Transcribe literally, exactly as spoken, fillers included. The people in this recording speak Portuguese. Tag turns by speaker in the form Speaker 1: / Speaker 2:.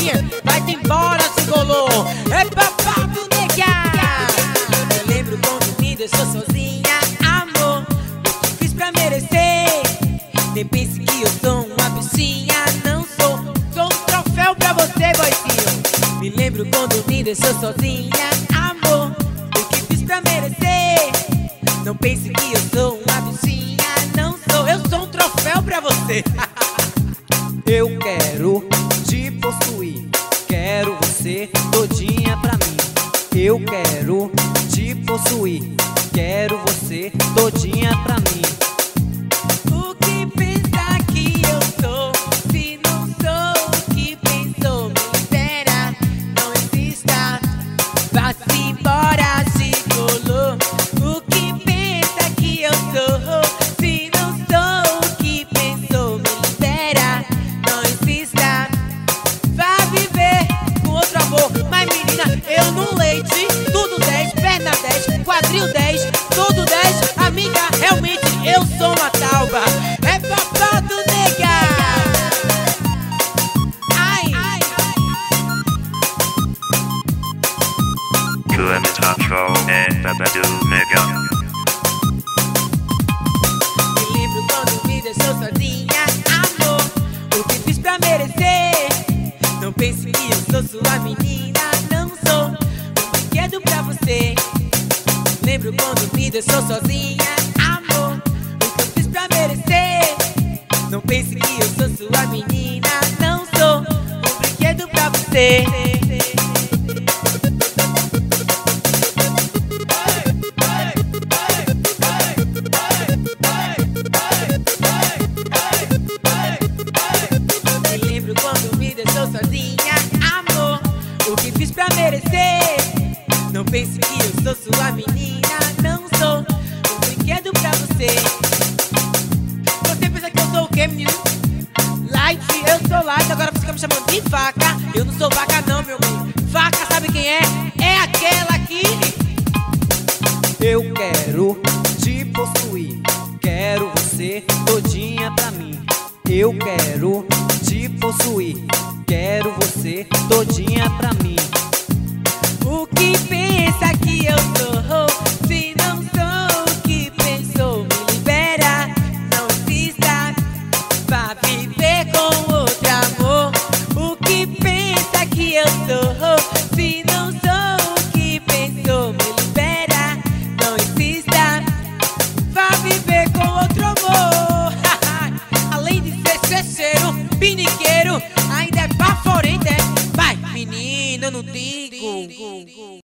Speaker 1: aí, vai-te embora, Cigolô. É babado, nega. Eu lembro quando me deixou sozinha, amor. O que fiz pra merecer? Nem pense que eu sou uma bichinha, não sou. Sou um troféu pra você, boizinho. Me lembro quando me deixou sozinha, amor. O que fiz pra merecer? Não pense que eu sou uma bichinha, não sou. Eu sou um troféu pra você.
Speaker 2: Eu quero te possuir, quero você todinha pra mim. Eu quero te possuir, quero você todinha pra mim.
Speaker 1: O que pensa que eu sou? Se não sou o que pensou, me libera, não exista. Vá-se embora, Gigolô. O que pensa que eu sou? Se não sou o que pensou, me libera, não exista. Vá viver com outro amor. Mas menina, eu no leite, tudo dez, perna dez, quadril dez, tudo dez. Amiga, realmente eu sou uma tauba. É babado, nega. Ai, ai,
Speaker 3: Kilometer é babado, nega.
Speaker 1: me lembro quando me deixou sozinha, amor. O que fiz pra merecer? Não pense que eu sou sua menina, não sou um brinquedo pra você. Lembro quando me deixou sozinha, amor. O que eu fiz pra merecer? Não pense que eu sou sua menina, não sou um brinquedo pra você. Me lembro quando me deixou sozinha, amor. O que fiz pra merecer? Não pense que eu sou sua menina, não sou um brinquedo pra você. Você pensa que eu sou o quê, menino? Light, eu sou light, agora você fica me chamando de vaca. Eu não sou vaca não, meu bem. Vaca, sabe quem é? É aquela que...
Speaker 2: Eu quero te possuir, quero você todinha pra mim. Eu quero te possuir, quero você todinha pra mim.
Speaker 1: O que pensa que eu sou? Se não sou o que pensou, me libera, não exista. Vá viver com outro amor. O que pensa que eu sou? Se não sou o que pensou, me libera, não exista. Vá viver com outro amor. Além de ser checheiro, piniqueiro, ainda é baforento, é? Vai, menina, eu não digo.